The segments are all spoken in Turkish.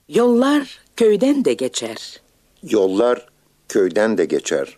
Yollar köyden de geçer. Yollar köyden de geçer.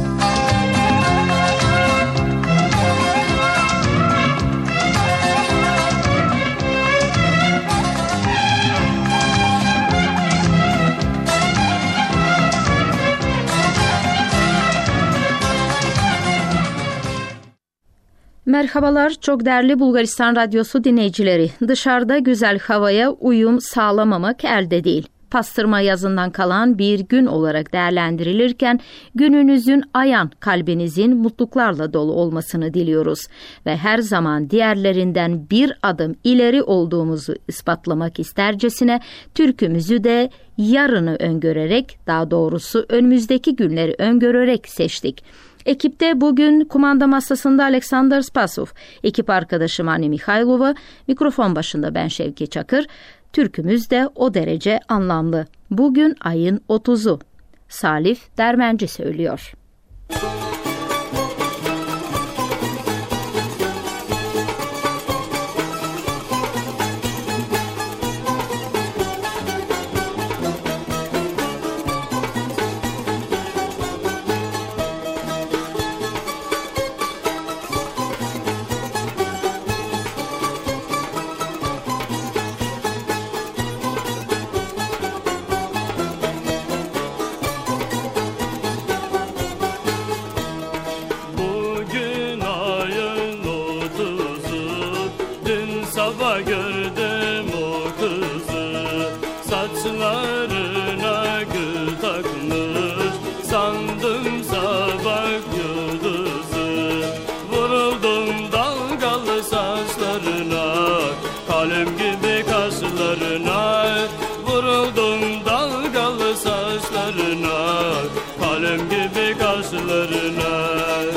Merhabalar, çok değerli Bulgaristan Radyosu dinleyicileri. Dışarıda güzel havaya uyum sağlamamak elde değil. Pastırma yazından kalan bir gün olarak değerlendirilirken gününüzün ayan kalbinizin mutluluklarla dolu olmasını diliyoruz. Ve her zaman diğerlerinden bir adım ileri olduğumuzu ispatlamak istercesine türkümüzü de yarını öngörerek, daha doğrusu önümüzdeki günleri öngörerek seçtik. Ekipte bugün kumanda masasında Alexander Spasov, ekip arkadaşım Ani Mihailova, mikrofon başında ben Şevki Çakır. Türkümüz de o derece anlamlı. Bugün ayın 30'u. Salif Dermenci söylüyor. Gördüm o kızı, saçlarına gül takmış, sandım sabah yıldızı. Vuruldum dalgalı saçlarına, kalem gibi kaşlarına. Vuruldum dalgalı saçlarına, kalem gibi kaşlarına.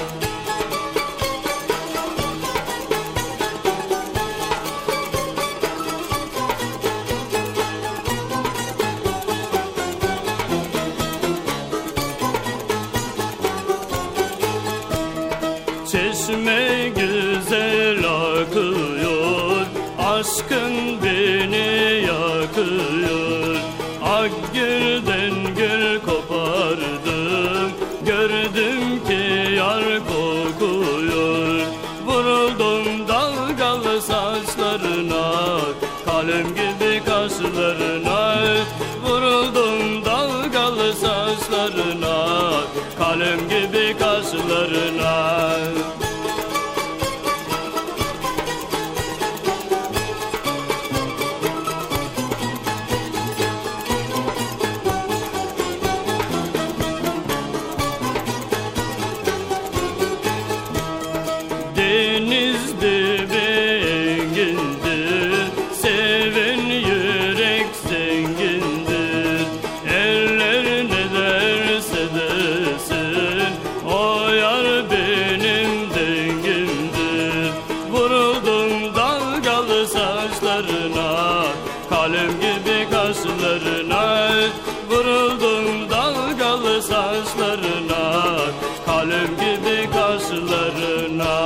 Çeşme güzel akıyor, aşkın beni yakıyor. Akgülden gül kopardım, gördüm ki yar kokuyor. Vuruldum dalgalı saçlarına, kalem gibi kaşlarına. Vuruldum dalgalı saçlarına, kalem gibi kaşlarına. Deniz dibi engindir, seven yürek zengindir. Eller ne derse desin, o yar benim dengimdir. Vuruldum dalgalı saçlarına, kalem gibi kaşlarına. Vuruldum dalgalı saçlarına, kalem gibi kaşlarına.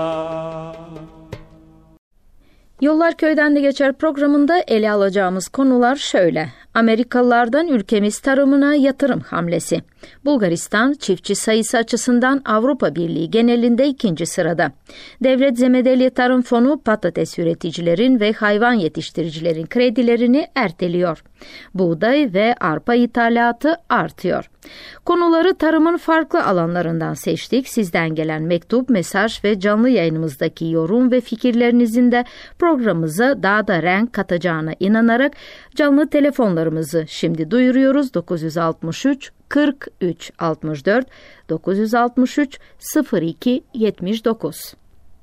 Yollar Köyden de Geçer programında ele alacağımız konular şöyle. Amerikalılardan ülkemiz tarımına yatırım hamlesi. Bulgaristan çiftçi sayısı açısından Avrupa Birliği genelinde 2. sırada. Devlet Zemedeli Tarım Fonu patates üreticilerin ve hayvan yetiştiricilerin kredilerini erteliyor. Buğday ve arpa ithalatı artıyor. Konuları tarımın farklı alanlarından seçtik. Sizden gelen mektup, mesaj ve canlı yayınımızdaki yorum ve fikirlerinizin de programımıza daha da renk katacağına inanarak canlı telefonlarımızı şimdi duyuruyoruz. 963 43 64 963 02 79.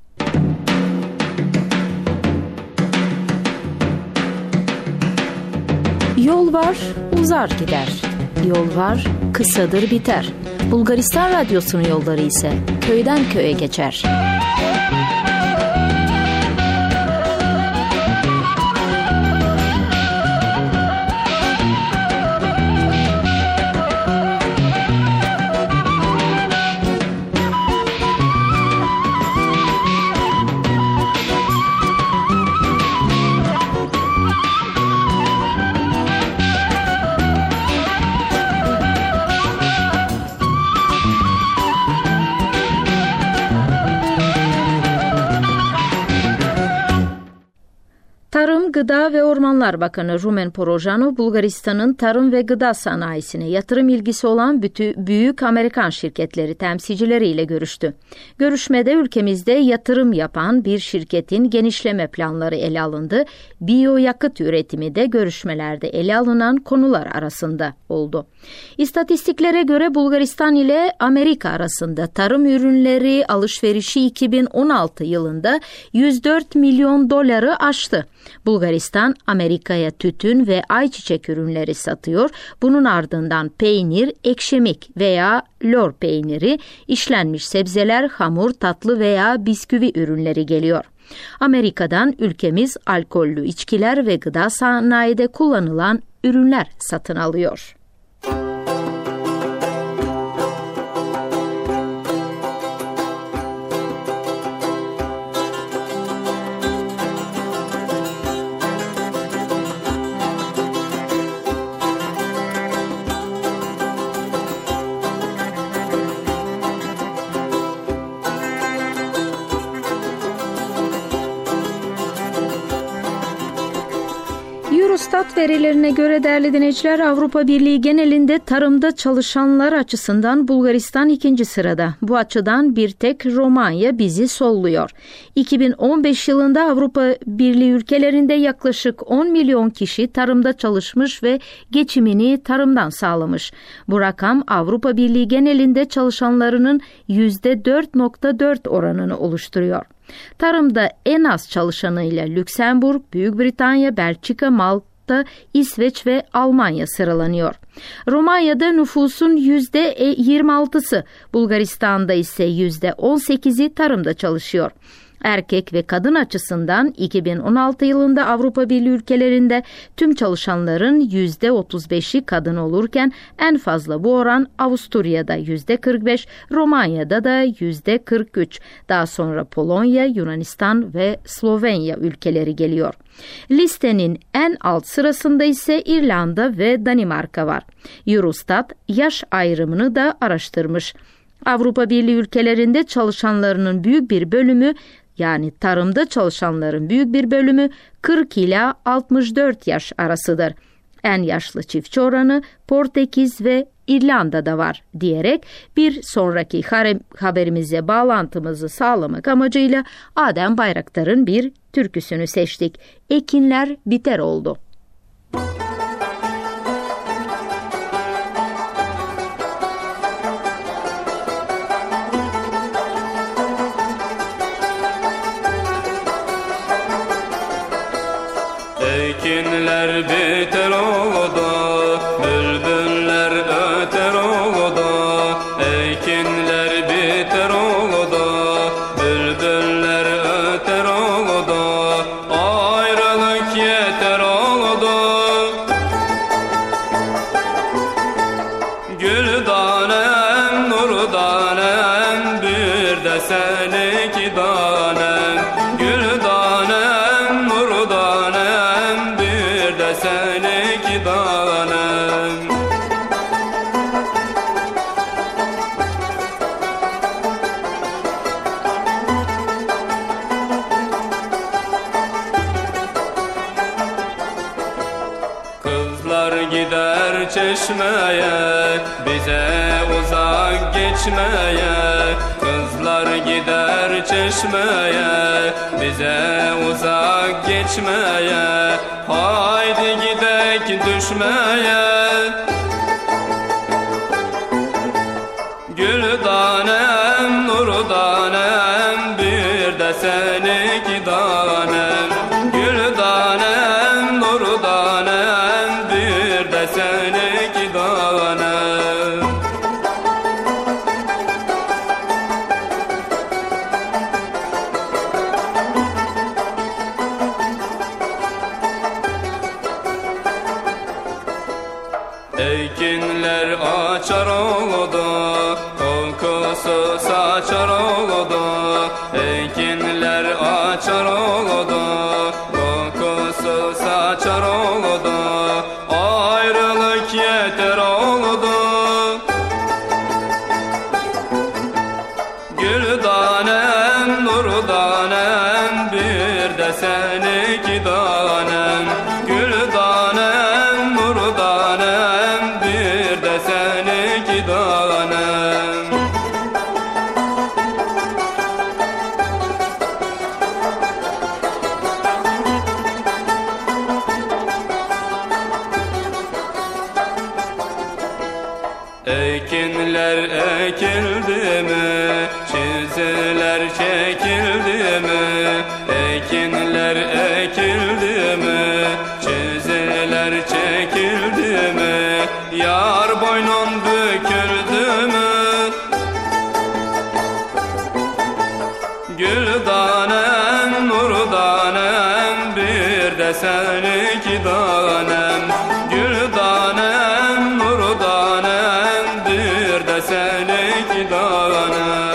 Yol var, uzar gider. Yol var, kısadır biter. Bulgaristan Radyosu'nun yolları ise köyden köye geçer. Tarım, Gıda ve Ormanlar Bakanı Rumen Porojanu, Bulgaristan'ın tarım ve gıda sanayisine yatırım ilgisi olan büyük Amerikan şirketleri temsilcileriyle görüştü. Görüşmede ülkemizde yatırım yapan bir şirketin genişleme planları ele alındı. Biyoyakıt üretimi de görüşmelerde ele alınan konular arasında oldu. İstatistiklere göre Bulgaristan ile Amerika arasında tarım ürünleri alışverişi 2016 yılında 104 milyon doları aştı. Bulgaristan, Amerika'ya tütün ve ayçiçek ürünleri satıyor. Bunun ardından peynir, ekşimik veya lor peyniri, işlenmiş sebzeler, hamur, tatlı veya bisküvi ürünleri geliyor. Amerika'dan ülkemiz alkollü içkiler ve gıda sanayide kullanılan ürünler satın alıyor. Eurostat verilerine göre değerli dinleyiciler, Avrupa Birliği genelinde tarımda çalışanlar açısından Bulgaristan 2. sırada. Bu açıdan bir tek Romanya bizi solluyor. 2015 yılında Avrupa Birliği ülkelerinde yaklaşık 10 milyon kişi tarımda çalışmış ve geçimini tarımdan sağlamış. Bu rakam Avrupa Birliği genelinde çalışanlarının %4.4 oranını oluşturuyor. Tarımda en az çalışanıyla Lüksemburg, Büyük Britanya, Belçika, Malta, İsveç ve Almanya sıralanıyor. Romanya'da nüfusun %26'sı, Bulgaristan'da ise %18'i tarımda çalışıyor. Erkek ve kadın açısından 2016 yılında Avrupa Birliği ülkelerinde tüm çalışanların %35'i kadın olurken en fazla bu oran Avusturya'da %45, Romanya'da da %43. Daha sonra Polonya, Yunanistan ve Slovenya ülkeleri geliyor. Listenin en alt sırasında ise İrlanda ve Danimarka var. Eurostat yaş ayrımını da araştırmış. Avrupa Birliği ülkelerinde çalışanlarının büyük bir bölümü, yani tarımda çalışanların büyük bir bölümü 40 ila 64 yaş arasıdır. En yaşlı çiftçi oranı Portekiz ve İrlanda'da var diyerek bir sonraki haberimize bağlantımızı sağlamak amacıyla Adem Bayraktar'ın bir türküsünü seçtik. Ekinler biter oldu. Ekinler biter oldu, bülbüller öter oldu. Ekinler biter oldu, bülbüller öter oldu. Ayrılık yeter oldu. Gül tanem, nur tanem, bir de sen iki tanem. Gül tanem, nur tanem, bir de sen iki tanem. Kızlar gider çeşmeye, bize uzak geçmeye. Kızlar gider çeşmeye, bize uzak geçmeye. Haydi gidek düşmeye. Gül tanem, nur tanem, bir de sen iki tanem. Gül tanem, nur tanem, bir de sen iki tanem. Ekinler açar oldu, kokusu saçar oldu. Ekinler açar oldu, kokusu saçar oldu. Ayrılık yeter oldu. Gül tanem, nur tanem, bir de sen iki tanem. Ekinler ekildi mi, çiziler çekildi mi? Ekinler ekildi mi, çiziler çekildi mi? Yar boynun büküldü mü? Güldanem, nurdanem, bir de sen iki danem. Güldanem, nurdanem, bir de sen iki danem.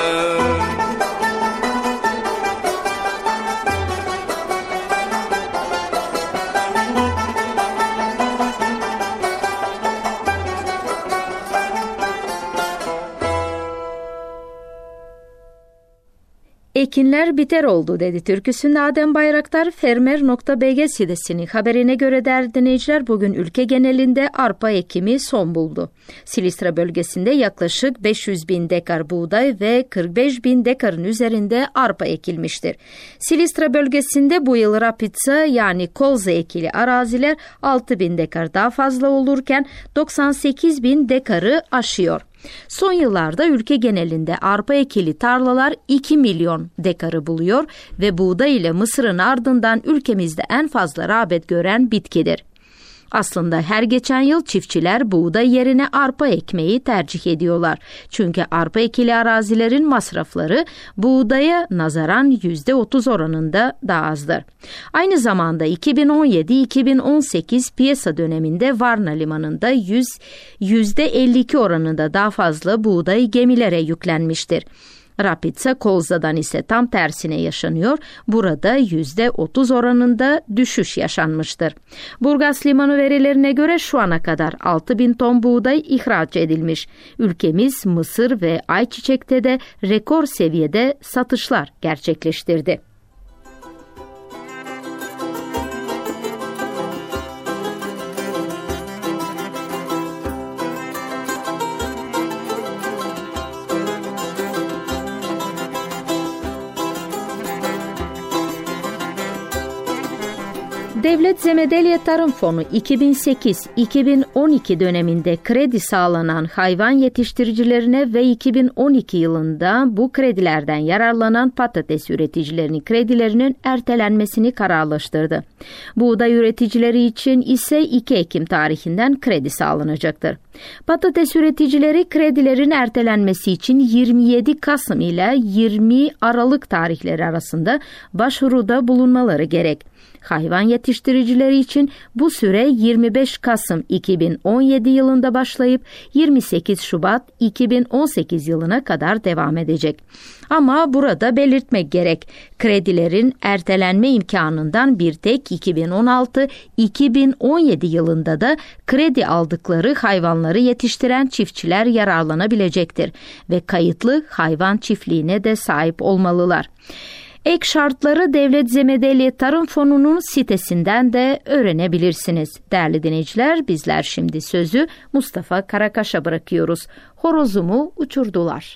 Ekinler biter oldu dedi türküsünde Adem Bayraktar. Fermer.bg sitesinin haberine göre değerli dinleyiciler, bugün ülke genelinde arpa ekimi son buldu. Silistra bölgesinde yaklaşık 500.000 dekar buğday ve 45.000 dekarın üzerinde arpa ekilmiştir. Silistra bölgesinde bu yıl rapitsa yani kolza ekili araziler 6.000 dekar daha fazla olurken 98.000 dekarı aşıyor. Son yıllarda ülke genelinde arpa ekili tarlalar 2 milyon dekarı buluyor ve buğday ile mısırın ardından ülkemizde en fazla rağbet gören bitkidir. Aslında her geçen yıl çiftçiler buğday yerine arpa ekmeyi tercih ediyorlar. Çünkü arpa ekili arazilerin masrafları buğdaya nazaran %30 oranında daha azdır. Aynı zamanda 2017-2018 piyasa döneminde Varna Limanı'nda %52 oranında daha fazla buğday gemilere yüklenmiştir. Rapitsa Kolza'dan ise tam tersine yaşanıyor. Burada %30 oranında düşüş yaşanmıştır. Burgas Limanı verilerine göre şu ana kadar 6.000 ton buğday ihraç edilmiş. Ülkemiz mısır ve ayçiçekte de rekor seviyede satışlar gerçekleştirdi. Devlet Zemedeliye Tarım Fonu 2008-2012 döneminde kredi sağlanan hayvan yetiştiricilerine ve 2012 yılında bu kredilerden yararlanan patates üreticilerinin kredilerinin ertelenmesini kararlaştırdı. Buğday üreticileri için ise 2 Ekim tarihinden kredi sağlanacaktır. Patates üreticileri kredilerin ertelenmesi için 27 Kasım ile 20 Aralık tarihleri arasında başvuruda bulunmaları gerek. Hayvan yetiştiricileri için bu süre 25 Kasım 2017 yılında başlayıp 28 Şubat 2018 yılına kadar devam edecek. Ama burada belirtmek gerek, kredilerin ertelenme imkanından bir tek 2016-2017 yılında da kredi aldıkları hayvanları yetiştiren çiftçiler yararlanabilecektir ve kayıtlı hayvan çiftliğine de sahip olmalılar. Ek şartları Devlet Zemedeliye Tarım Fonu'nun sitesinden de öğrenebilirsiniz. Değerli dinleyiciler, bizler şimdi sözü Mustafa Karakaş'a bırakıyoruz. Horozumu uçurdular.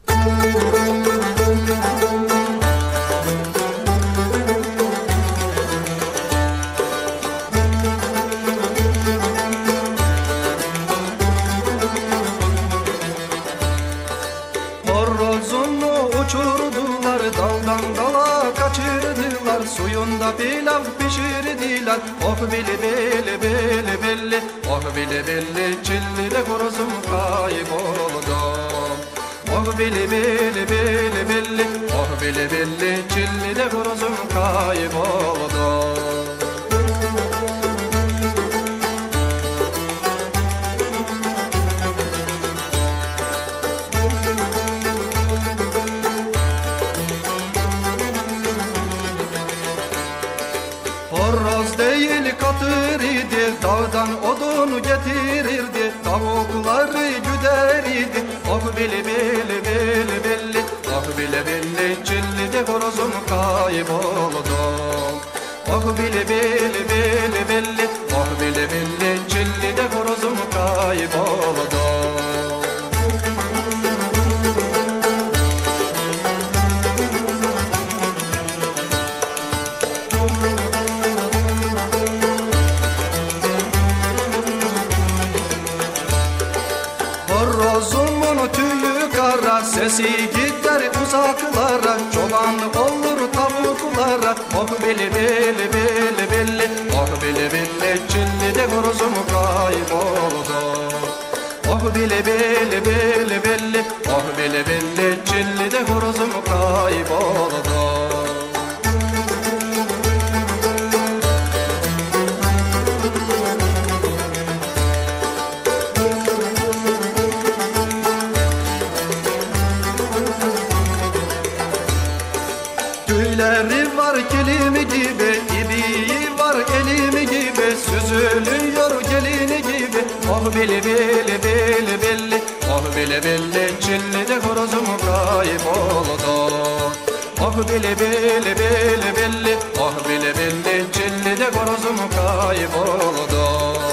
Horozumu uçurdular, daldan dala kaçırdılar, suyunda pilav pişirdiler. Oh bili bili bili bili, oh bili bili çilli de horozum kayboldu. Oh bili bili bili bili, oh bili bili çilli de horozum kayboldu. Horoz değil katır idi, dağdan odunu getirirdi, tavukları güderirdi. Oh bili bili bili bili, oh bili bili çilli de horozum kayboldu. Oh bili bili bili bili, oh bili bili çilli de horozum kayboldu. Horozumun tüyü kara, sesi gider uzaklara. Çoban olur tavuklara, oh bili bili bili bili, oh bili bili çilli de horozum kayboldu. Oh bili bili bili bili, oh bili bili çilli de horozum kayboldu. Tüyleri var kelimi gibi, ibiği var elimi gibi, süzülüyor gelini gibi. Oh bili bili bili bili, oh bili bili çilli de horozum kayboldu. Oh bili bili bili bili, oh bili bili çilli de horozum kayboldu.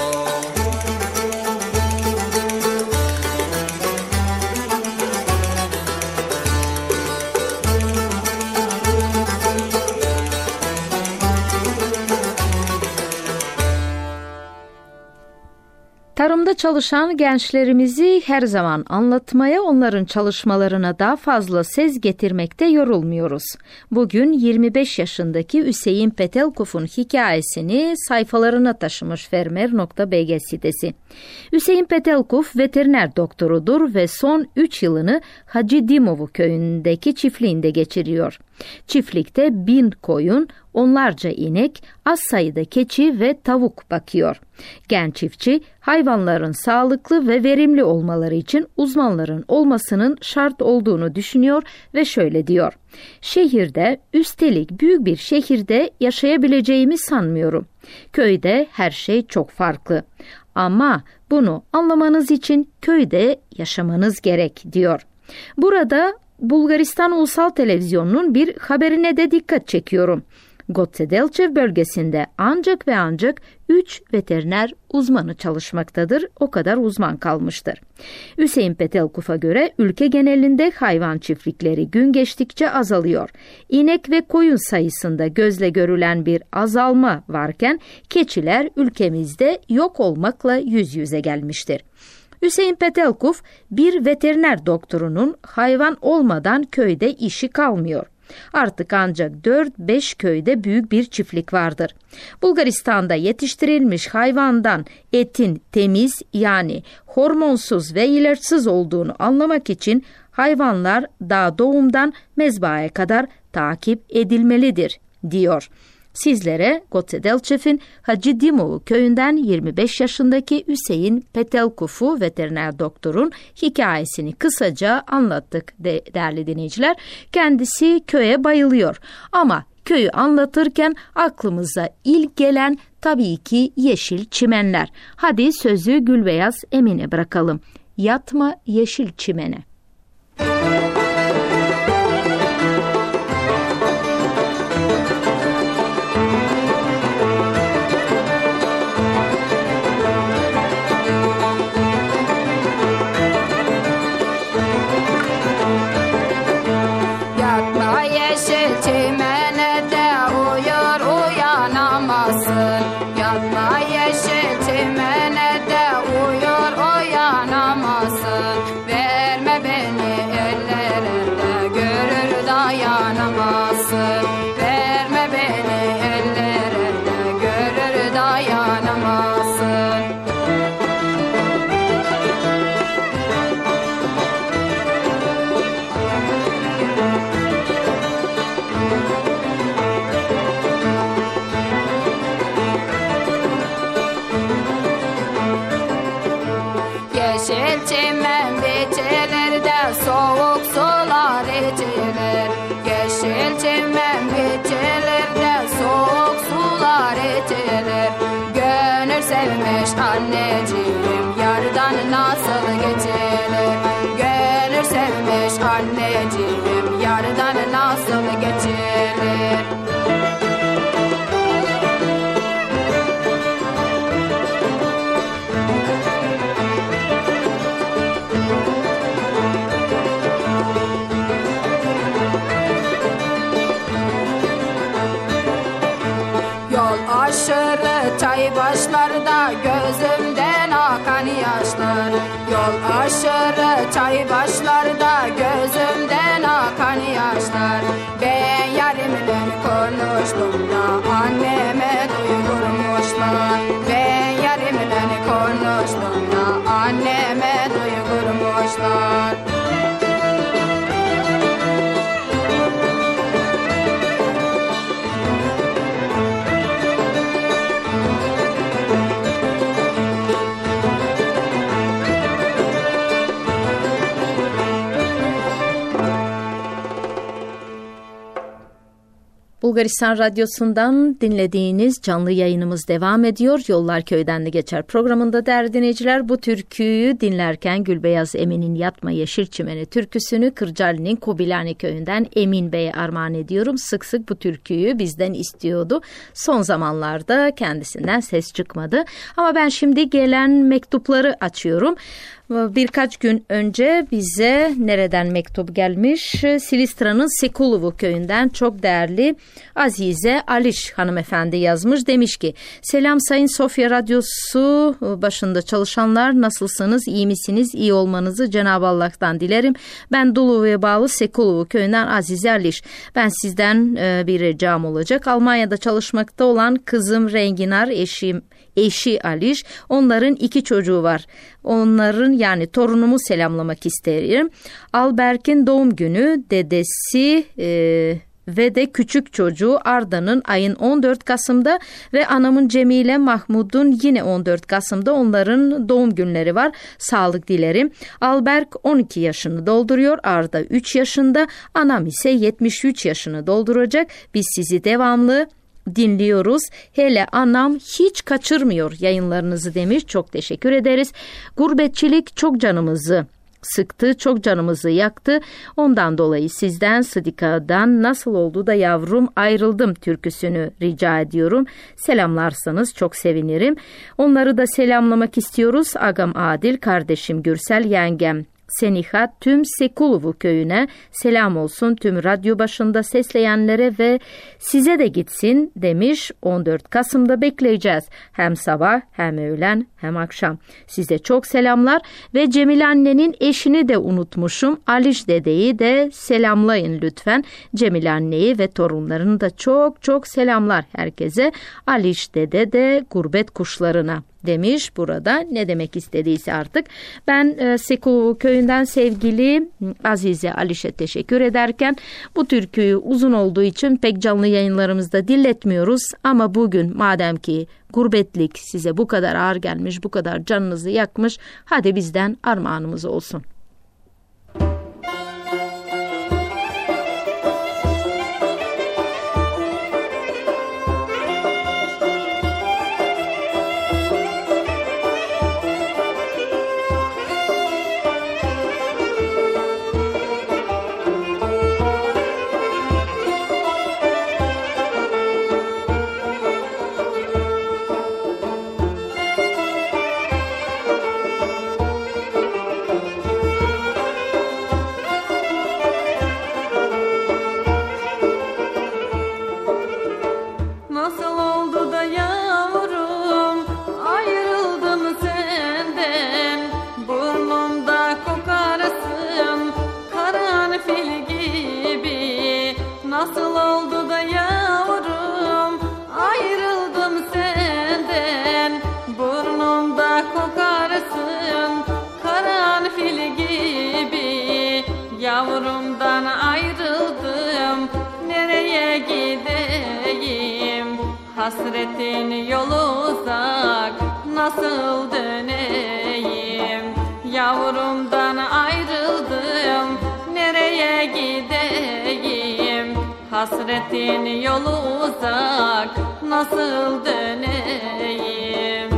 Tarımda çalışan gençlerimizi her zaman anlatmaya, onların çalışmalarına daha fazla ses getirmekte yorulmuyoruz. Bugün 25 yaşındaki Hüseyin Petelkuf'un hikayesini sayfalarına taşımış Fermer.bg sitesi. Hüseyin Petelkuf veteriner doktorudur ve son 3 yılını Hacı Dimovu köyündeki çiftliğinde geçiriyor. Çiftlikte 1000 koyun, onlarca inek, az sayıda keçi ve tavuk bakıyor. Genç çiftçi hayvanların sağlıklı ve verimli olmaları için uzmanların olmasının şart olduğunu düşünüyor ve şöyle diyor: "Şehirde, üstelik büyük bir şehirde yaşayabileceğimi sanmıyorum. Köyde her şey çok farklı. Ama bunu anlamanız için köyde yaşamanız gerek," diyor. Burada Bulgaristan Ulusal Televizyonu'nun bir haberine de dikkat çekiyorum. Gocedelchev bölgesinde ancak ve ancak 3 veteriner uzmanı çalışmaktadır. O kadar uzman kalmıştır. Hüseyin Petelkuf'a göre ülke genelinde hayvan çiftlikleri gün geçtikçe azalıyor. İnek ve koyun sayısında gözle görülen bir azalma varken keçiler ülkemizde yok olmakla yüz yüze gelmiştir. Hüseyin Petelkuf bir veteriner doktorunun hayvan olmadan köyde işi kalmıyor. Artık ancak 4-5 köyde büyük bir çiftlik vardır. Bulgaristan'da yetiştirilmiş hayvandan etin temiz, yani hormonsuz ve ilaçsız olduğunu anlamak için hayvanlar daha doğumdan mezbahaya kadar takip edilmelidir, diyor. Sizlere Gocedelchev'in Hacı Dimovu köyünden 25 yaşındaki Hüseyin Petelkuf'u, veteriner doktorun hikayesini kısaca anlattık değerli dinleyiciler. Kendisi köye bayılıyor ama köyü anlatırken aklımıza ilk gelen tabii ki yeşil çimenler. Hadi sözü Gülbeyaz Emin'e bırakalım. Yatma yeşil çimene. Anneciğim yardan nasıl geçilir? Gönül sevmiş anneciğim yardan nasıl geçilir? Yol aşırı çay çay başlarda gözümden akan yaşlar. Yol aşırı çay başlarda gözümden akan yaşlar. Ben yarimle konuştum da anneme duyurmuşlar. Ben yarimle konuştum da anneme duyurmuşlar. Bulgaristan Radyosu'ndan dinlediğiniz canlı yayınımız devam ediyor. Yollar Köyden de Geçer programında değerli dinleyiciler, bu türküyü dinlerken Gülbeyaz Emin'in Yatma Yeşil Çimene türküsünü Kırcaali'nin Kobilani köyünden Emin Bey'e armağan ediyorum. Sık sık bu türküyü bizden istiyordu. Son zamanlarda kendisinden ses çıkmadı. Ama ben şimdi gelen mektupları açıyorum. Birkaç gün önce bize nereden mektup gelmiş? Silistra'nın Sekuluvu köyünden çok değerli Azize Aliş hanımefendi yazmış. Demiş ki, selam Sayın Sofya Radyosu başında çalışanlar, nasılsınız, iyi misiniz? İyi olmanızı Cenab-ı Allah'tan dilerim. Ben Duluvu'ya bağlı Sekuluvu köyünden Azize Aliş. Ben sizden bir ricam olacak. Almanya'da çalışmakta olan kızım Renginar, eşi Aliş, onların 2 çocuğu var. Onların yani torunumu selamlamak isterim. Alberk'in doğum günü, dedesi ve de küçük çocuğu Arda'nın ayın 14 Kasım'da ve anamın Cemile Mahmud'un yine 14 Kasım'da, onların doğum günleri var. Sağlık dilerim. Alberk 12 yaşını dolduruyor. Arda 3 yaşında. Anam ise 73 yaşını dolduracak. Biz sizi devamlı dinliyoruz. Hele anam hiç kaçırmıyor yayınlarınızı demiş. Çok teşekkür ederiz. Gurbetçilik çok canımızı sıktı, çok canımızı yaktı. Ondan dolayı sizden, Sıdika'dan nasıl oldu da yavrum ayrıldım türküsünü rica ediyorum. Selamlarsanız çok sevinirim. Onları da selamlamak istiyoruz. Agam Adil, kardeşim Gürsel, yengem Seniha, tüm Sekuluvu köyüne selam olsun, tüm radyo başında sesleyenlere ve size de gitsin demiş. 14 Kasım'da bekleyeceğiz. Hem sabah hem öğlen hem akşam. Size çok selamlar ve Cemil annenin eşini de unutmuşum. Aliş dedeyi de selamlayın lütfen. Cemil anneyi ve torunlarını da çok çok selamlar herkese. Aliş dede de gurbet kuşlarına demiş burada. Ne demek istediyse artık. Ben Sekuluvu köyünden sevgili Azize Aliş'e teşekkür ederken bu türküyü uzun olduğu için pek canlı yayınlarımızda dinletmiyoruz. Ama bugün madem ki gurbetlik size bu kadar ağır gelmiş, bu kadar canınızı yakmış, hadi bizden armağanımız olsun. Nasıl oldu da yavrum ayrıldım senden, burnumda kokarsın karanfil gibi. Yavrumdan ayrıldım, nereye gideyim? Hasretin yolu uzak, nasıl döneyim? Yavrumdan ayrıldım, nereye gideyim? Hasretin yolu uzak, nasıl döneyim?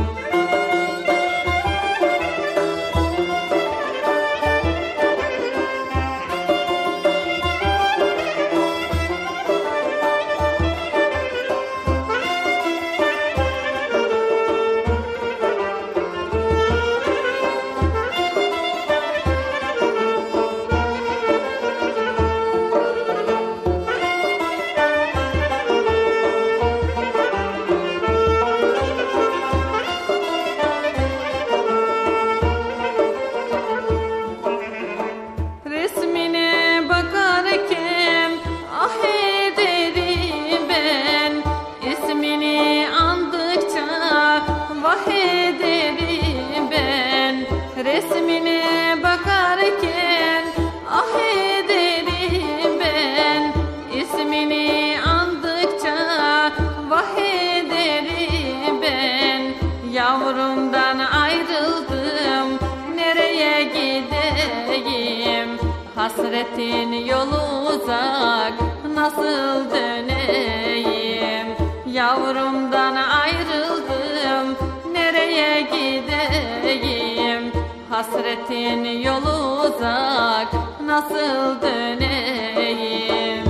Yavrumdan ayrıldım, nereye gideyim? Hasretin yolu uzak, nasıl döneyim? Yavrumdan ayrıldım, nereye gideyim? Hasretin yolu uzak, nasıl döneyim?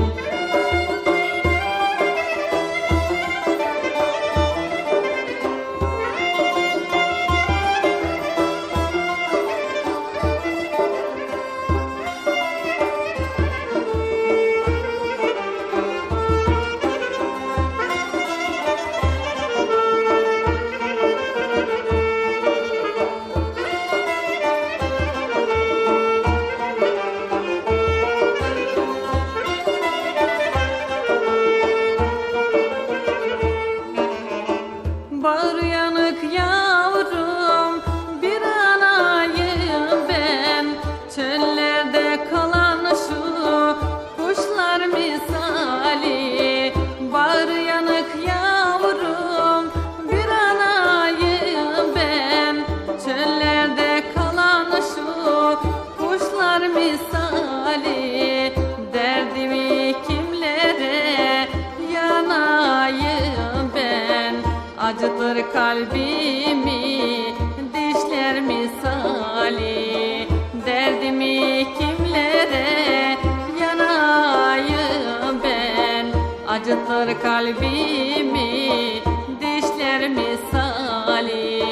Bağır yanık yavrum, bir anayım ben. Çöllerde kalan şu kuşlar misali. Bağır yanık yavrum, bir anayım ben. Çöllerde kalan şu kuşlar misali. Derdimi kimlere yanayım ben. Acıtır kalbimi dişler misali. Derdimi kimlere yanayım ben. Acıtır kalbimi dişler misali.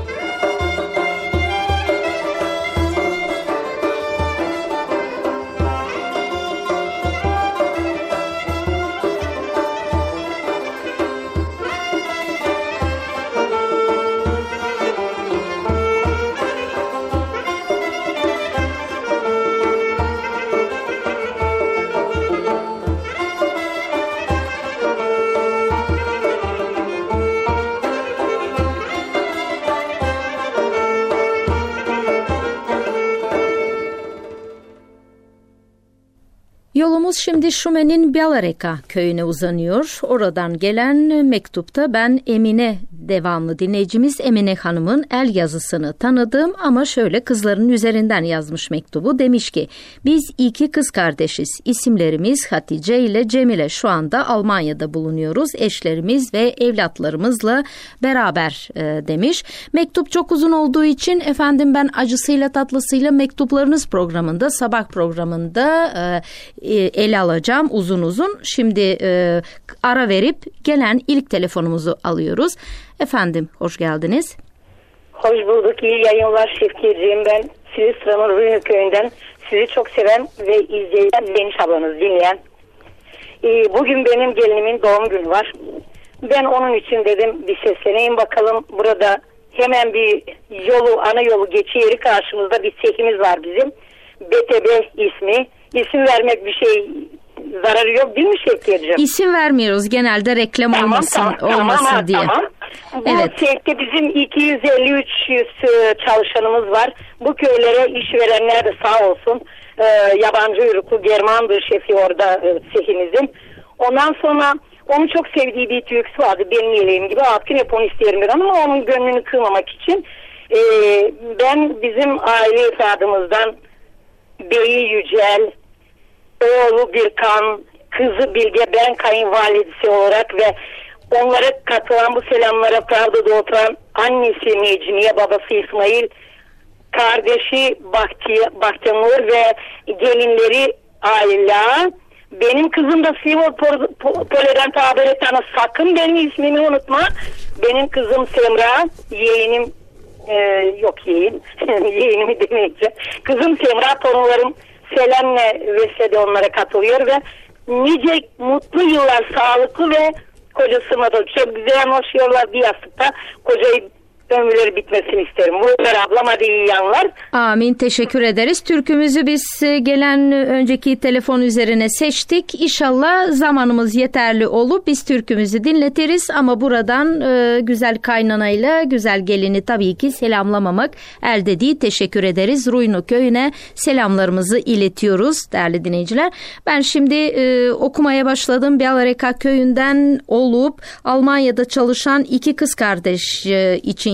Yolumuz şimdi Şumen'in Byalareka köyüne uzanıyor. Oradan gelen mektupta ben Emine, devamlı dinleyicimiz Emine Hanım'ın el yazısını tanıdım ama şöyle kızların üzerinden yazmış mektubu. Demiş ki biz 2 kız kardeşiz. İsimlerimiz Hatice ile Cemile, şu anda Almanya'da bulunuyoruz. Eşlerimiz ve evlatlarımızla beraber demiş. Mektup çok uzun olduğu için efendim ben acısıyla tatlısıyla mektuplarınız programında, sabah programında ele alacağım uzun uzun. Şimdi ara verip gelen ilk telefonumuzu alıyoruz. Efendim hoş geldiniz. Hoş bulduk. İyi yayınlar Şevkiyeciğim. Ben Silistra'nın Rüynü köyünden sizi çok seven ve izleyen Deniz ablanız dinleyen. Bugün benim gelinimin doğum günü var. Ben onun için dedim bir sesleneyim bakalım. Burada hemen bir ana yolu geçiyor, karşımızda bir sehimiz var bizim. BTB ismi. İsim vermek bir şey zararı yok değil mi Şevkiyeciğim? İsim vermiyoruz genelde reklam olmasın diye. Tamam. Bu evet. sehte bizim 250-300 çalışanımız var. Bu köylere işverenler de sağ olsun. Yabancı uyruklu Germandır şefi orada sehimizin. Ondan sonra onun çok sevdiği bir türküsü vardı. Benim yeleğim gibi. Artık hep onu isterim ben ama onun gönlünü kırmamak için ben bizim aile efradımızdan Beyi Yücel, oğlu Birkan, kızı Bilge, ben kayınvalidesi olarak ve onlara katılan bu selamlara Pravda'da oturan annesi Necmiye, babası İsmail, kardeşi Bahtemur ve gelinleri Ayla. Benim kızım da Sivol-Pole'den haber etene sakın benim ismimi unutma. Benim kızım Semra, yeğenim yeğenimi demeyeceğim. Kızım Semra, torunlarım Selen'le Vesse'de onlara katılıyor ve nice mutlu yıllar sağlıklı ve kocasına da çok güzel anlaşıyorlar bir yastıkta. Kocayı ömürleri bitmesini isterim. Muhtar ablam hadi iyi yanlar. Amin, teşekkür ederiz. Türkümüzü biz gelen önceki telefon üzerine seçtik. İnşallah zamanımız yeterli olup biz türkümüzü dinletiriz ama buradan güzel kaynanayla güzel gelini tabii ki selamlamamak elde değil. Teşekkür ederiz. Ruynu köyüne selamlarımızı iletiyoruz değerli dinleyiciler. Ben şimdi okumaya başladım. Byalareka köyünden olup Almanya'da çalışan iki kız kardeş için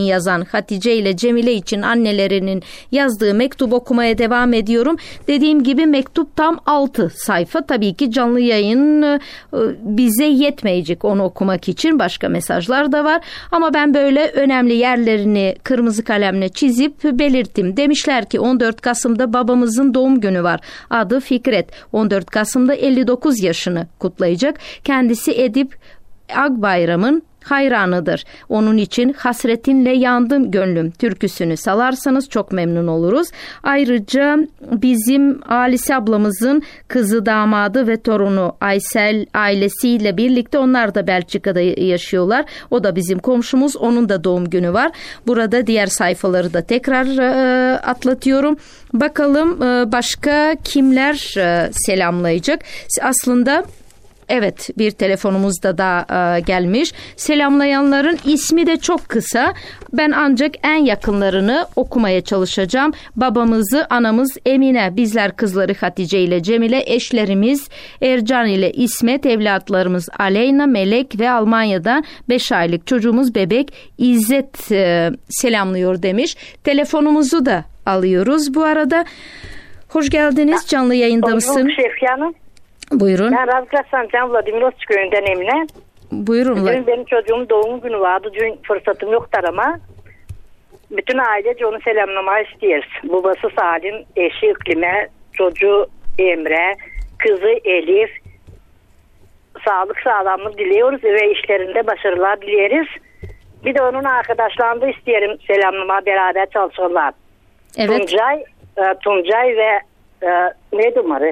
yazan Hatice ile Cemile için annelerinin yazdığı mektup okumaya devam ediyorum. Dediğim gibi mektup tam 6 sayfa. Tabii ki canlı yayın bize yetmeyecek onu okumak için. Başka mesajlar da var. Ama ben böyle önemli yerlerini kırmızı kalemle çizip belirttim. Demişler ki 14 Kasım'da babamızın doğum günü var. Adı Fikret. 14 Kasım'da 59 yaşını kutlayacak. Kendisi Edip Akbayram'ın hayranıdır. Onun için Hasretinle Yandım Gönlüm türküsünü salarsanız çok memnun oluruz. Ayrıca bizim Alise ablamızın kızı, damadı ve torunu Aysel ailesiyle birlikte, onlar da Belçika'da yaşıyorlar. O da bizim komşumuz. Onun da doğum günü var. Burada diğer sayfaları da tekrar atlatıyorum. Bakalım başka kimler selamlayacak? Aslında evet, bir telefonumuzda da gelmiş. Selamlayanların ismi de çok kısa. Ben ancak en yakınlarını okumaya çalışacağım. Babamızı, anamız Emine, bizler kızları Hatice ile Cemile, eşlerimiz Ercan ile İsmet, evlatlarımız Aleyna, Melek ve Almanya'dan 5 aylık çocuğumuz bebek İzzet selamlıyor demiş. Telefonumuzu da alıyoruz bu arada. Hoş geldiniz, canlı yayında mısın? Hoş Şevkiye Hanım. Buyurun. Ben Razgazsan Can Vladimirovsk köyünden Emine. Buyurun. Dün benim çocuğumun doğum günü vardı. Dün fırsatım yoktu ama bütün ailece onu selamlamayı istiyoruz. Babası Salim, eşi İklime, çocuğu Emre, kızı Elif. Sağlık sağlamlık diliyoruz ve işlerinde başarılar dileriz. Bir de onun arkadaşlarını da isterim selamlamaya, beraber çalışırlar. Evet. Tuncay ve neydi umarı?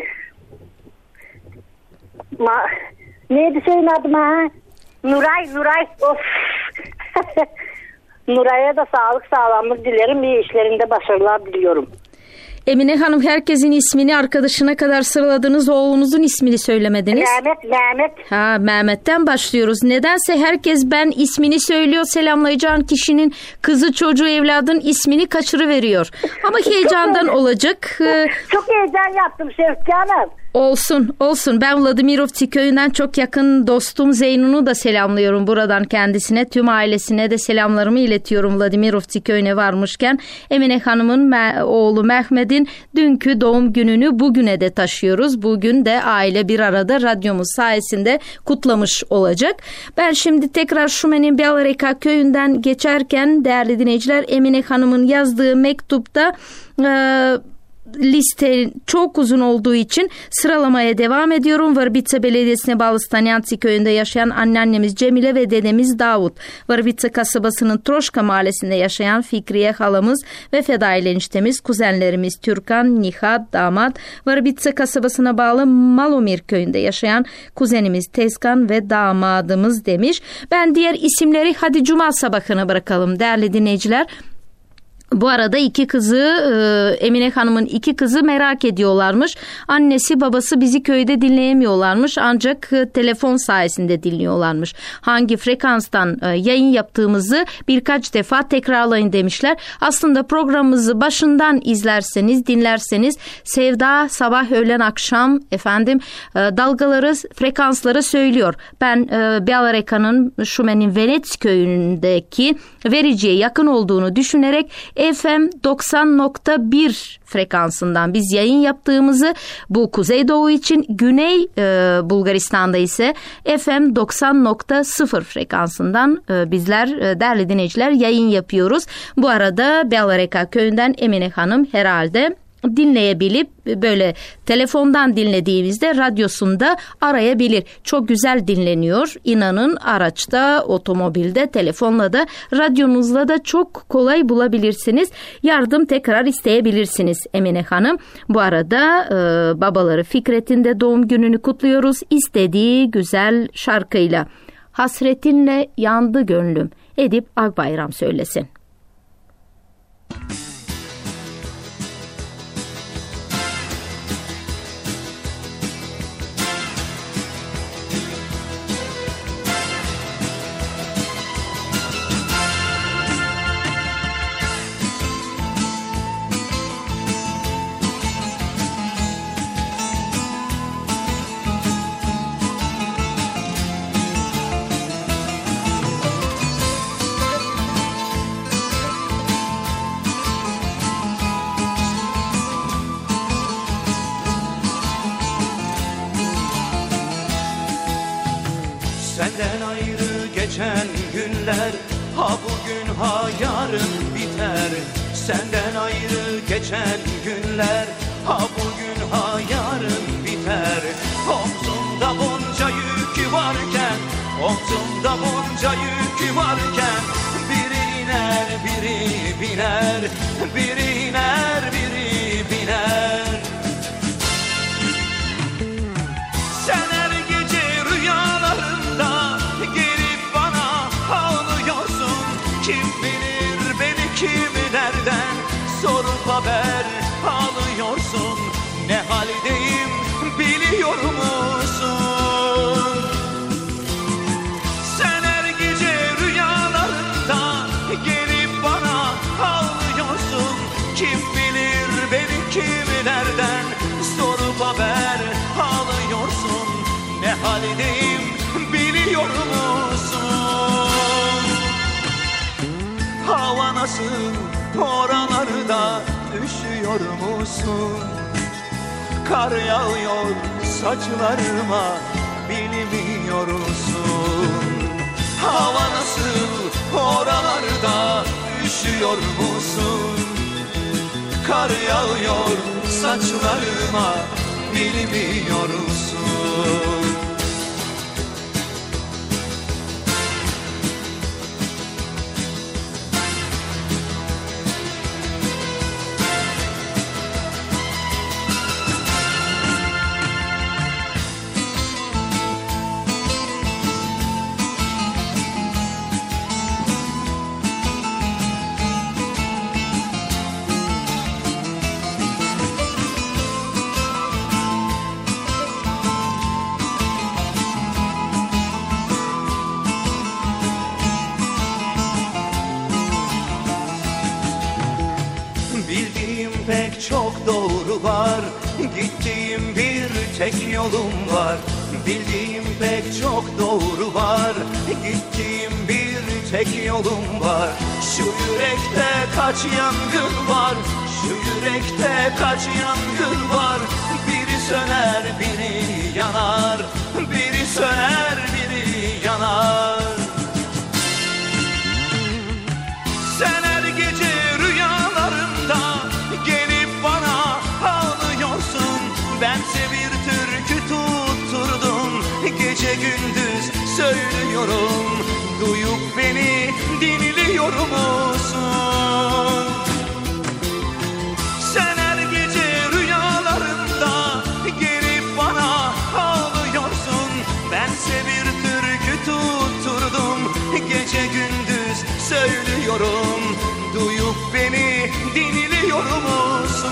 Neydi senin adı ha? Nuray of. Nuray'a da sağlık sağlamlık dilerim, bir işlerinde başarılar diliyorum. Emine Hanım, herkesin ismini arkadaşına kadar sıraladınız, oğlunuzun ismini söylemediniz. Mehmet. Mehmet'ten başlıyoruz. Nedense herkes ben ismini söylüyor, selamlayacağın kişinin kızı, çocuğu, evladın ismini kaçırıveriyor. Ama heyecandan olacak. Çok heyecan yaptım Şevki Hanım. Olsun. Ben Vladimirovci köyünden çok yakın dostum Zeynun'u da selamlıyorum buradan kendisine. Tüm ailesine de selamlarımı iletiyorum Vladimirovci köyüne varmışken. Emine Hanım'ın oğlu Mehmet'in dünkü doğum gününü bugüne de taşıyoruz. Bugün de aile bir arada radyomuz sayesinde kutlamış olacak. Ben şimdi tekrar Şumen'in Bialareka köyünden geçerken değerli dinleyiciler, Emine Hanım'ın yazdığı mektupta liste çok uzun olduğu için sıralamaya devam ediyorum. Vrbitsa Belediyesi'ne bağlı Stanyansi köyünde yaşayan anneannemiz Cemile ve dedemiz Davut. Vrbitsa kasabasının Troşka mahallesinde yaşayan Fikriye halamız ve Fedail eniştemiz, kuzenlerimiz Türkan, Nihat, damat. Vrbitsa kasabasına bağlı Malomir köyünde yaşayan kuzenimiz Tezkan ve damadımız demiş. Ben diğer isimleri hadi cuma sabahına bırakalım değerli dinleyiciler. Bu arada iki kızı, Emine Hanım'ın iki kızı merak ediyorlarmış. Annesi babası bizi köyde dinleyemiyorlarmış, ancak telefon sayesinde dinliyorlarmış. Hangi frekanstan yayın yaptığımızı birkaç defa tekrarlayın demişler. Aslında programımızı başından izlerseniz, dinlerseniz Sevda sabah, öğlen, akşam dalgaları, frekansları söylüyor. Ben Bialareka'nın Şumen'in Venets köyündeki vericiye yakın olduğunu düşünerek FM 90.1 frekansından biz yayın yaptığımızı, bu Kuzeydoğu için, Güney Bulgaristan'da ise FM 90.0 frekansından bizler değerli dinleyiciler yayın yapıyoruz. Bu arada Bialareka köyünden Emine Hanım herhalde dinleyebilip böyle telefondan dinlediğimizde radyosunda arayabilir. Çok güzel dinleniyor. İnanın araçta, otomobilde, telefonla da, radyonuzla da çok kolay bulabilirsiniz. Yardım tekrar isteyebilirsiniz Emine Hanım. Bu arada babaları Fikret'in de doğum gününü kutluyoruz. İstediği güzel şarkıyla. Hasretinle yandı gönlüm. Edip Akbayram söylesin. derler. Ha bugün ha yarın biter, senden ayrı geçen günler. Ha bugün ha yarın biter. Omzumda bunca yük varken, omzumda bunca yük varken, biri iner biri biner, biri iner biri biner. Sen her gece rüyalarında gelip bana ağlıyorsun. Kim bilir beni kimlerden sorup haber alıyorsun. Ne haldeyim biliyor musun? Sen her gece rüyalarında gelip bana ağlıyorsun. Kim bilir beni kimlerden sorup haber alıyorsun. Ne haldeyim biliyor musun? Hava nasıl oralarda üşüyor musun? Kar yağıyor saçlarıma bilmiyor musun? Hava nasıl oralarda üşüyor musun? Kar yağıyor saçlarıma bilmiyor musun? Bildiğim pek çok doğru var, gittiğim bir tek yolum var. Bildiğim pek çok doğru var, gittiğim bir tek yolum var. Şu yürekte kaç yangın var, şu yürekte kaç yangın var. Biri söner biri yanar, biri söner biri yanar. Sen her gece rüyalarımda gelip bana ağlıyorsun. Bense bir türkü tutturdum, gece gündüz söylüyorum. Duyup beni dinliyor musun? Sen her gece rüyalarımda gelip bana ağlıyorsun. Bense bir türkü tutturdum, gece gündüz söylüyorum. Duyup beni dinliyor musun?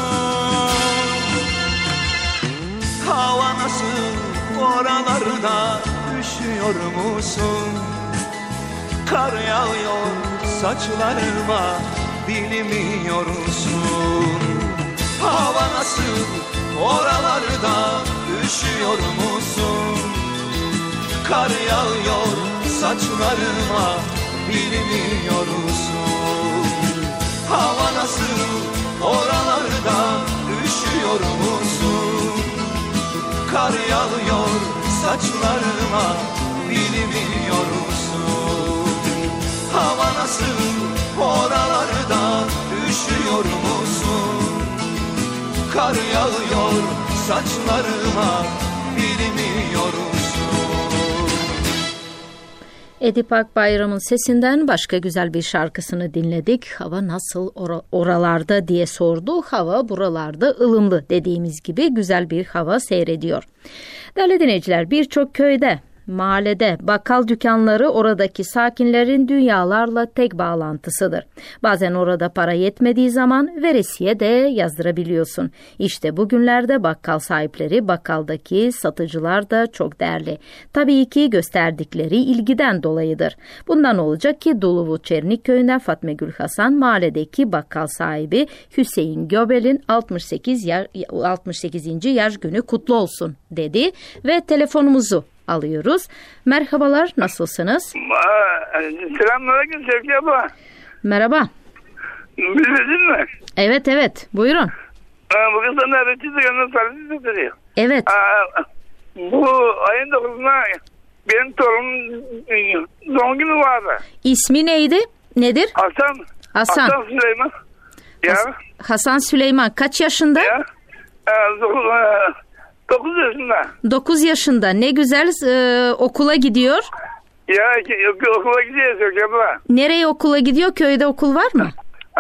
Hava nasıl oralarda üşüyor musun? Kar yağıyor saçlarıma bilmiyor musun? Hava nasıl oralarda üşüyor musun? Kar yağıyor saçlarıma bilmiyor musun? Hava nasıl oralarda üşüyor musun? Kar yağıyor saçlarıma bilmiyor musun? Hava nasıl oralarda üşüyor musun? Kar yağıyor saçlarıma bilmiyor musun? Edip Akbayram'ın sesinden başka güzel bir şarkısını dinledik. Hava nasıl oralarda diye sordu. Hava buralarda ılımlı, dediğimiz gibi güzel bir hava seyrediyor. Değerli dinleyiciler, birçok köyde, mahallede, bakkal dükkanları oradaki sakinlerin dünyalarla tek bağlantısıdır. Bazen orada para yetmediği zaman veresiye de yazdırabiliyorsun. İşte bugünlerde bakkal sahipleri, bakkaldaki satıcılar da çok değerli. Tabii ki gösterdikleri ilgiden dolayıdır. Bundan olacak ki Duluvu Çernik köyünden Fatma Gül Hasan, mahalledeki bakkal sahibi Hüseyin Göbel'in 68. yaş günü kutlu olsun dedi ve telefonumuzu alıyoruz. Merhabalar, nasılsınız? Selamünaleyküm Sevgi abla. Merhaba. Bildin mi? Evet, buyurun. Bugün sana reçete yanına sarıcı satıyor. Evet. Bu ayın 9'una benim torunum doğum günü vardı. İsmi neydi? Nedir? Hasan Süleyman. Ya. Hasan Süleyman kaç yaşında? Ya. 9 yaşında. 9 yaşında. Ne güzel, okula gidiyor. Ya okula gidiyor Türkiye abla. Nereye okula gidiyor? Köyde okul var mı?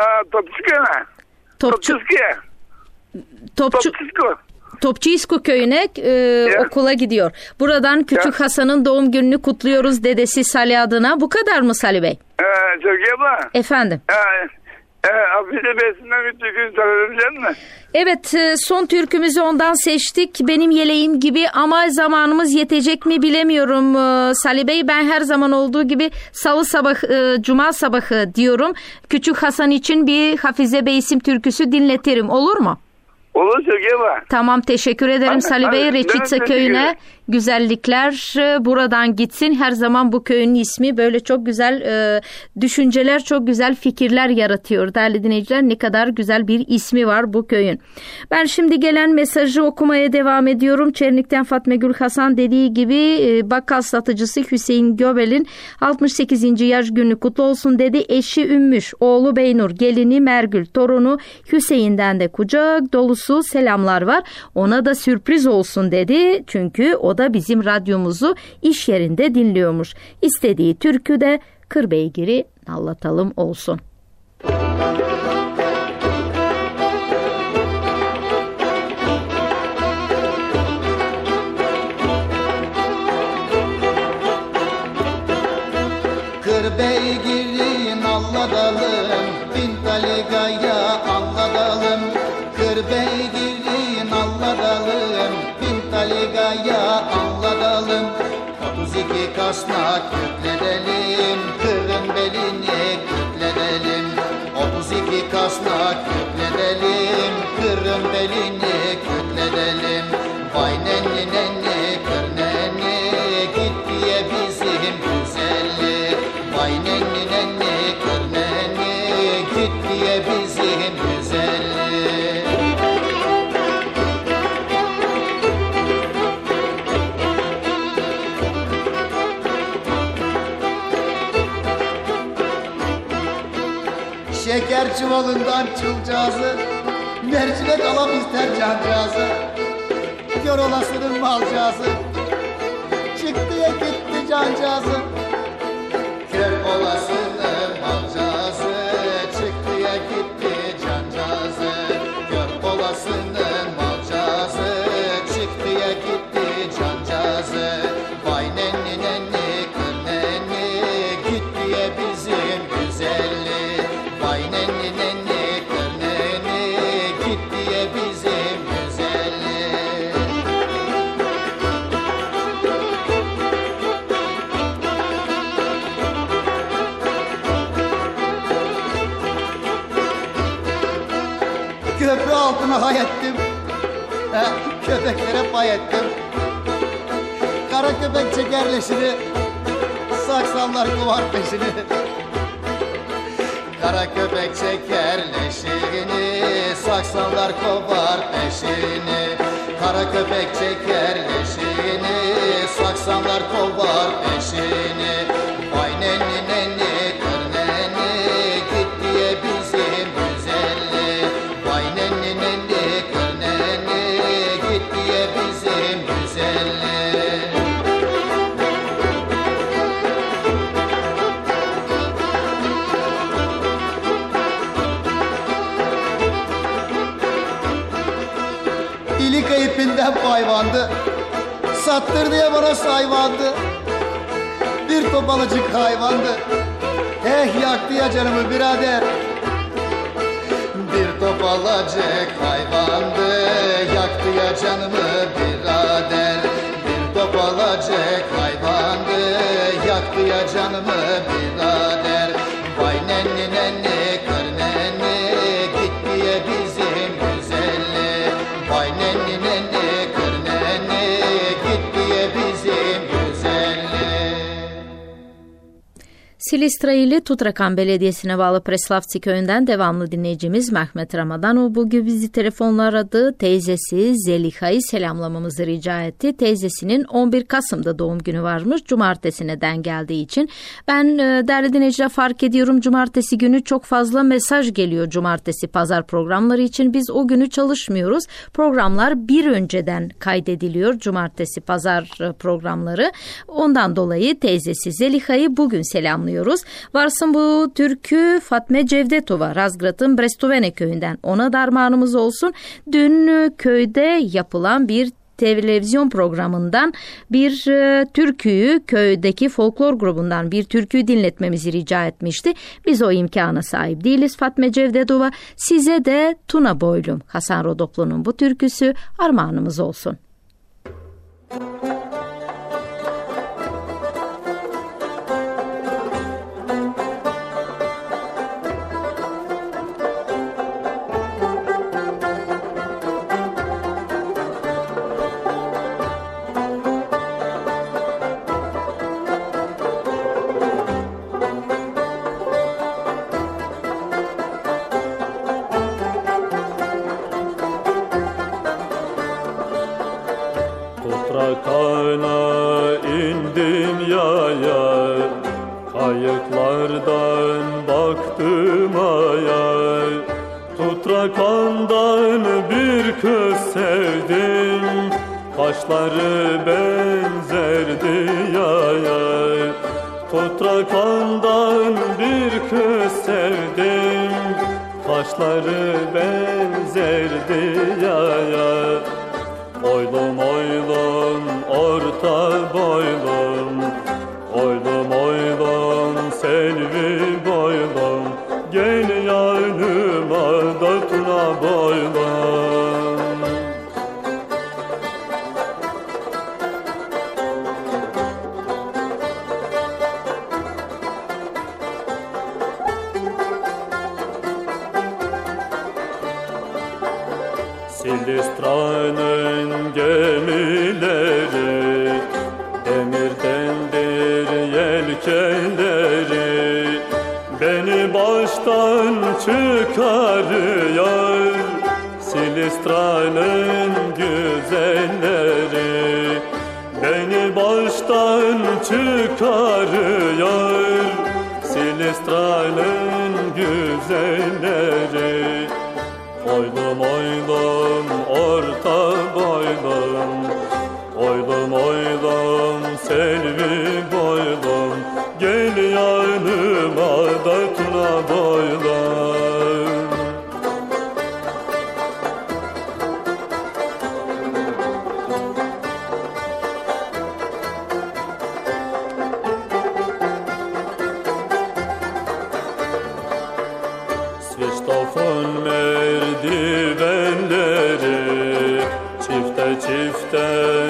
Topçuisku köyüne okula gidiyor. Buradan küçük Hasan'ın doğum gününü kutluyoruz dedesi Salih adına. Bu kadar mı Salih Bey? Türkiye abla. Efendim. Afiyet Bey'sinden bir türkü söyleyebilecek mi? Evet, son türkümüzü ondan seçtik. Benim yeleğim gibi ama zamanımız yetecek mi bilemiyorum Salih Bey. Ben her zaman olduğu gibi salı sabahı, cuma sabahı diyorum. Küçük Hasan için bir Hafize Bey isim türküsü dinletirim. Olur mu? Olur Türkiye abla. Tamam, teşekkür ederim Salih Bey. Reçitse köyüne güzellikler buradan gitsin. Her zaman bu köyün ismi böyle çok güzel düşünceler, çok güzel fikirler yaratıyor. Değerli dinleyiciler, ne kadar güzel bir ismi var bu köyün. Ben şimdi gelen mesajı okumaya devam ediyorum. Çernik'ten Fatma Gül Hasan dediği gibi bakkal satıcısı Hüseyin Göbel'in 68. yaş günü kutlu olsun dedi. Eşi Ümmüş, oğlu Beynur, gelini Mergül, torunu Hüseyin'den de kucak dolusu selamlar var. Ona da sürpriz olsun dedi. Çünkü o da bizim radyomuzu iş yerinde dinliyormuş. İstediği türkü de Kır Beygir'i anlatalım olsun. Kır Beygir'in anlatalım, Bintali Gaya anlatalım. Kır Beygir'in anlatalım, Bintali Gaya anlatalım. 32 kasnak yükledelim, kırın belini yükledelim. 32 kasnak yükledelim, kırın belini yükledelim. Vay nenni nenni kır nenni, git diye bizim güzellik. Vay nenni nenni kır nenni, git diye bizim güzellik. Şeker çuvalından çulcağızı, mercimek alam ister cancağızı. Kör olasının malcağızı, çıktı ya gitti cancağızı. Kör olasının malcağızı, çıktı ya gitti cancağızı. Kör olasının malcağızı, çıktı ya gitti cancağızı. Vay nenni nenni kır nenni, gitti ya bizim güzellik. Vay nenni nenni kır nenni, gitti ya bizim güzellik. Köprü altına hay ettim, köpeklere pay ettim. Kara köpek çeker leşini, saksanlar kovar peşini. Kara köpek çeker leşini, saksanlar kovar peşini. Kara köpek çeker leşini, saksanlar kovar peşini. Vay nenni nenni kır nenni, git diye bizim güzellik. Vay nenni nenni kır nenni, git diye bizim güzellik. İlik ipinden payvandı, sattır diye bana sayvandı. Bir topalıcık hayvandı, yaktı ya canımı birader. Bir topalıcık hayvandı, yaktı ya canımı birader. Bir topalıcık hayvandı, yaktı ya canımı birader. Vay nenni nenni kır nenni, git diye bizim güzellik. Vay nenni nenni kır nenni, git diye bizim güzellik. Silistra ili Tutrakan Belediyesi'ne bağlı Preslavci köyünden devamlı dinleyicimiz Mehmet Ramadanov bugün bizi telefonla aradı. Teyzesi Zeliha'yı selamlamamızı rica etti. Teyzesinin 11 Kasım'da doğum günü varmış. Cumartesine denk geldiği için. Ben değerli dinleyiciler fark ediyorum cumartesi günü çok fazla mesaj geliyor cumartesi pazar programları için. Biz o günü çalışmıyoruz. Programlar bir önceden kaydediliyor cumartesi pazar programları. Ondan dolayı teyzesi Zeliha'yı bugün selamlıyoruz. Varsın bu türkü Fatme Cevdetova Razgrad'ın Brestovene köyünden. Ona da armağanımız olsun. Dün köyde yapılan bir televizyon programından bir türküyü köydeki folklor grubundan bir türküyü dinletmemizi rica etmişti. Biz o imkana sahip değiliz Fatme Cevdetova. Size de Tuna Boylum Hasan Rodoplu'nun bu türküsü armağanımız olsun. Toprakana indim yaya, kayıklardan baktım aya. Tutrakan'dan bir kız sevdim, kaşları benzerdi yaya. Tutrakan'dan bir kız sevdim, kaşları benzerdi yaya. Oylum oylum orta boylum, oylum oylum selvi boylum, gel yanıma da Tuna boylum. Silistra'nın gemileri, demirdendir yelkenleri, beni baştan çıkarıyor Silistra'nın güzelleri, beni baştan çıkarıyor Silistra'nın güzelleri. Oylum oylum orta boylum, oylum oylum selvi boylum, gel yanıma da Tuna boylum. Svistofun merdivenleri, çifte çifte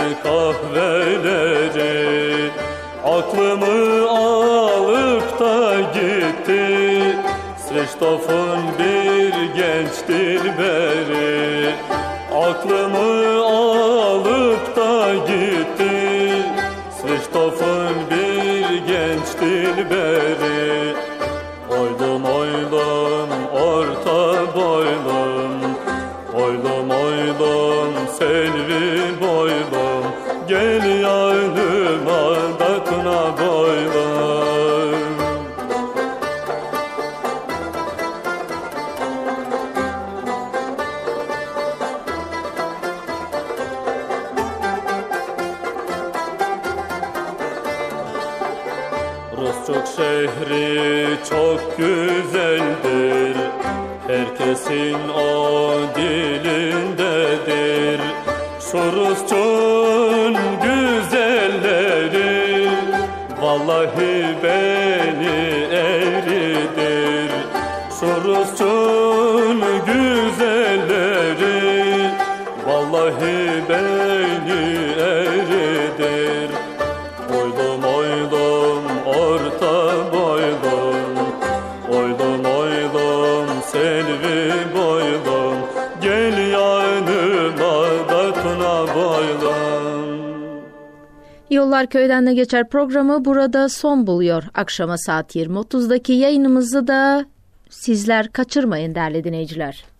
kahveleri, aklımı alıp da gitti. Svistofun bir genç dilberi, aklımı alıp da gitti. Svistofun bir genç dilberi. Oylum oylum orta boylum, oylum oylum selvi boylum, gel yanıma da Tuna boylum. Rusçuk şehri çok güzeldir, herkesin o dilindedir. Şu Rusçun güzelleri, vallahi beni eridir. Şu Rusçun güzelleri, vallahi beni eridir. Oylum oylum orta boylum, oylum oylum selvi boylum, gel yanıma da Tuna boylum. Yollar Köyden de Geçer programı burada son buluyor. Akşama saat 20.30'daki yayınımızı da sizler kaçırmayın değerli dinleyiciler.